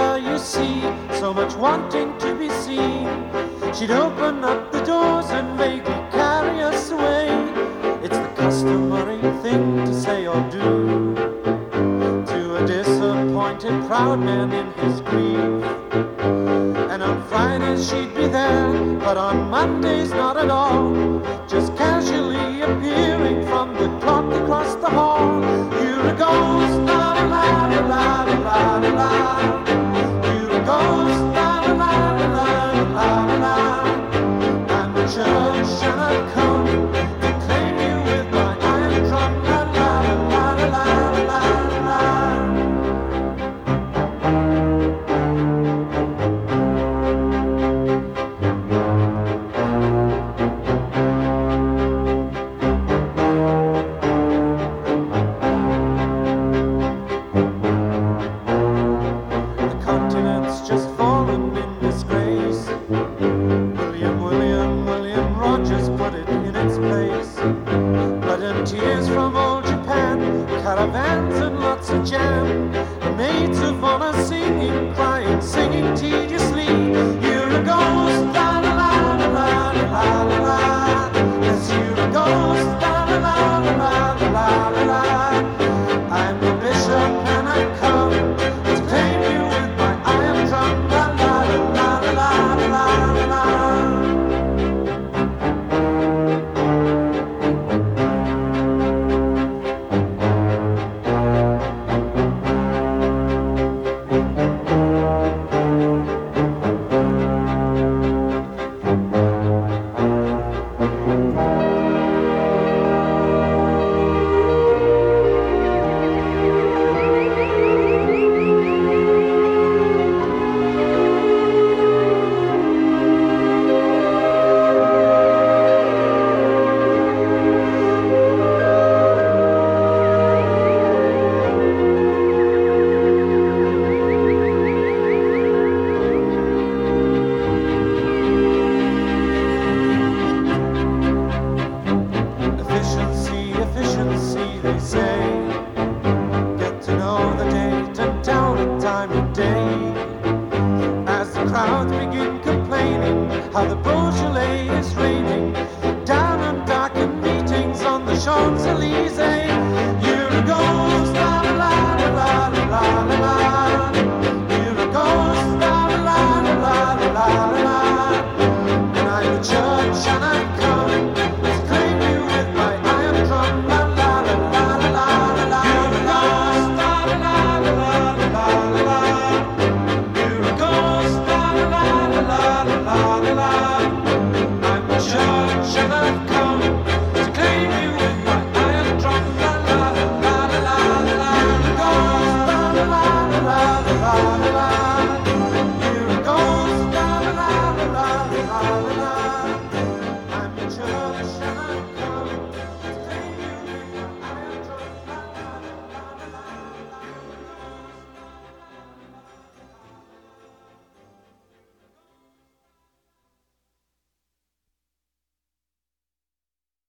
her, you see, so much wanting to be seen. She'd open up the doors and vaguely carry us away. It's the customary thing to say or do to a disappointed proud man in his grief. And on Fridays she'd be there, but on Mondays not at all, just casually appearing from the clock across the hall. Here it goes, la la la la la la la la. Here it goes, la la la la la la la. And the church shall I come to claim you with my iron drum, la la la la la la la. Tears from old Japan, caravans and lots of jam, and maids of honor singing, crying, singing tediously. Here it goes, la la la la la la la la. Yes, here it goes, la la la la la la la la. I'm the bishop and I come to claim you with my iron drum, la la la la la la la la. They say, get to know the date and tell the time of day. As the crowds begin complaining how the brochure